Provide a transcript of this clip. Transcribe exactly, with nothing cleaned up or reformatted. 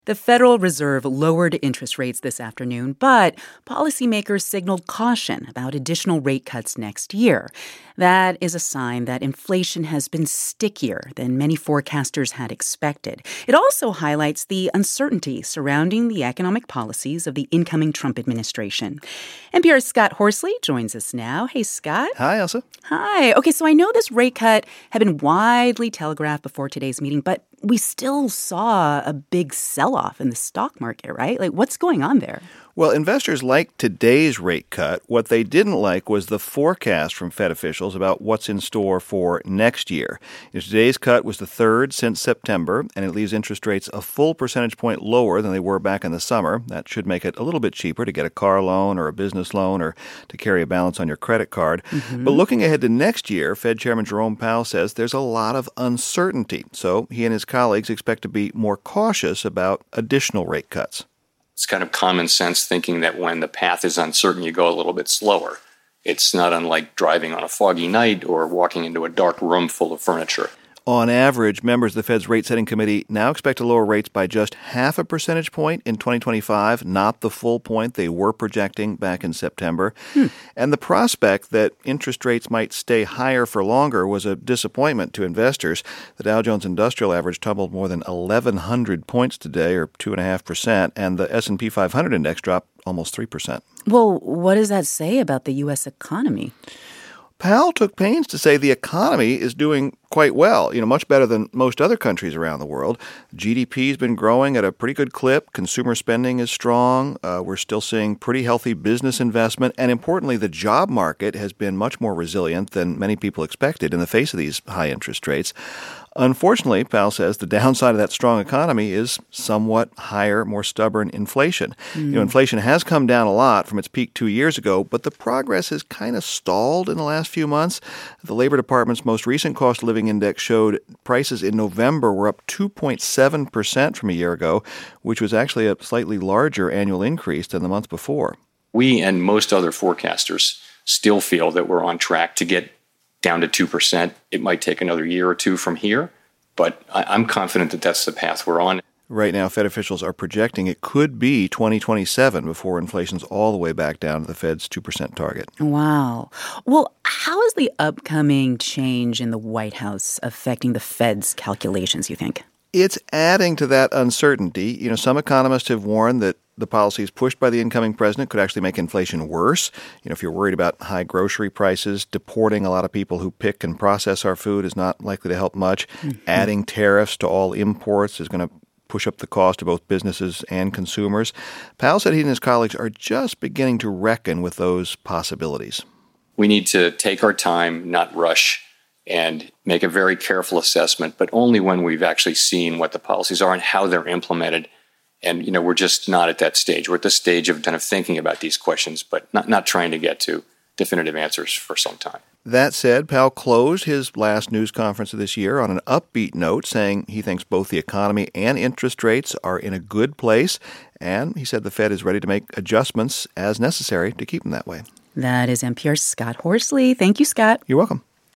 The Federal Reserve lowered interest rates this afternoon, but policymakers signaled caution about additional rate cuts next year. That is a sign that inflation has been stickier than many forecasters had expected. It also highlights the uncertainty surrounding the economic policies of the incoming Trump administration. N P R's Scott Horsley joins us now. Hey, Scott. Hi, Elsa. Hi. Okay, so I know this rate cut had been widely telegraphed before today's meeting, but we still saw a big sell-off in the stock market, right? Like, what's going on there? Well, investors liked today's rate cut. What they didn't like was the forecast from Fed officials about what's in store for next year. You know, today's cut was the third since September, and it leaves interest rates a full percentage point lower than they were back in the summer. That should make it a little bit cheaper to get a car loan or a business loan or to carry a balance on your credit card. Mm-hmm. But looking ahead to next year, Fed Chairman Jerome Powell says there's a lot of uncertainty. So he and his colleagues expect to be more cautious about additional rate cuts. It's kind of common sense thinking that when the path is uncertain, you go a little bit slower. It's not unlike driving on a foggy night or walking into a dark room full of furniture. On average, members of the Fed's rate-setting committee now expect to lower rates by just half a percentage point in twenty twenty-five, not the full point they were projecting back in September. Hmm. And the prospect that interest rates might stay higher for longer was a disappointment to investors. The Dow Jones Industrial Average tumbled more than eleven hundred points today, or two point five percent, and the S and P five hundred index dropped almost three percent. Well, what does that say about the U S economy? Powell took pains to say the economy is doing quite well, you know, much better than most other countries around the world. G D P has been growing at a pretty good clip. Consumer spending is strong. Uh, we're still seeing pretty healthy business investment. And importantly, the job market has been much more resilient than many people expected in the face of these high interest rates. Unfortunately, Powell says the downside of that strong economy is somewhat higher, more stubborn inflation. Mm. You know, inflation has come down a lot from its peak two years ago, but the progress has kind of stalled in the last few months. The Labor Department's most recent cost of living index showed prices in November were up two point seven percent from a year ago, which was actually a slightly larger annual increase than the month before. We and most other forecasters still feel that we're on track to get down to two percent. It might take another year or two from here, but I'm confident that that's the path we're on. Right now, Fed officials are projecting it could be twenty twenty-seven before inflation's all the way back down to the Fed's two percent target. Wow. Well, how is the upcoming change in the White House affecting the Fed's calculations, you think? It's adding to that uncertainty. You know, some economists have warned that the policies pushed by the incoming president could actually make inflation worse. You know, if you're worried about high grocery prices, deporting a lot of people who pick and process our food is not likely to help much. Mm-hmm. Adding tariffs to all imports is going to push up the cost of both businesses and consumers. Powell said he and his colleagues are just beginning to reckon with those possibilities. We need to take our time, not rush, and make a very careful assessment, but only when we've actually seen what the policies are and how they're implemented. And, you know, we're just not at that stage. We're at the stage of kind of thinking about these questions, but not, not trying to get to definitive answers for some time. That said, Powell closed his last news conference of this year on an upbeat note, saying he thinks both the economy and interest rates are in a good place. And he said the Fed is ready to make adjustments as necessary to keep them that way. That is N P R's Scott Horsley. Thank you, Scott. You're welcome.